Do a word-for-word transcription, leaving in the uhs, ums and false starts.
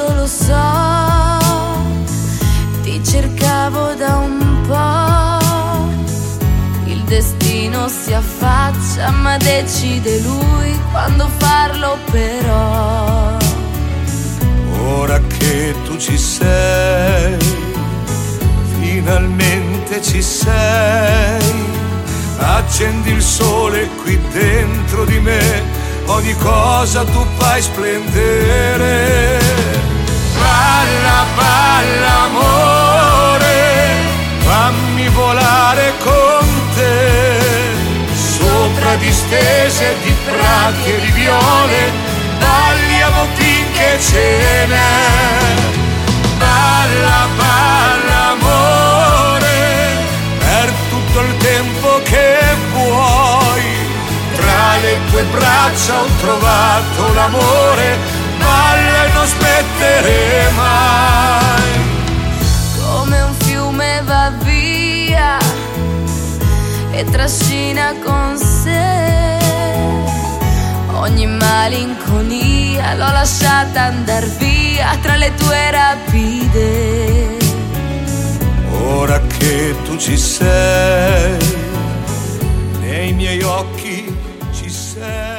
io lo so, ti cercavo da un po'. Il destino si affaccia ma decide lui quando farlo però. Ora che tu ci sei, finalmente ci sei, accendi il sole qui dentro di me, ogni cosa tu fai splendere. Balla, balla amore, fammi volare con te, sopra distese di prati e di viole, balliamo finché ce n'è. Balla, balla amore, per tutto il tempo che vuoi, tra le tue braccia ho trovato l'amore, balla e non smettere mai. Come un fiume va via e trascina con sé ogni malinconia, l'ho lasciata andar via tra le tue rapide. Ora che tu ci sei, nei miei occhi ci sei.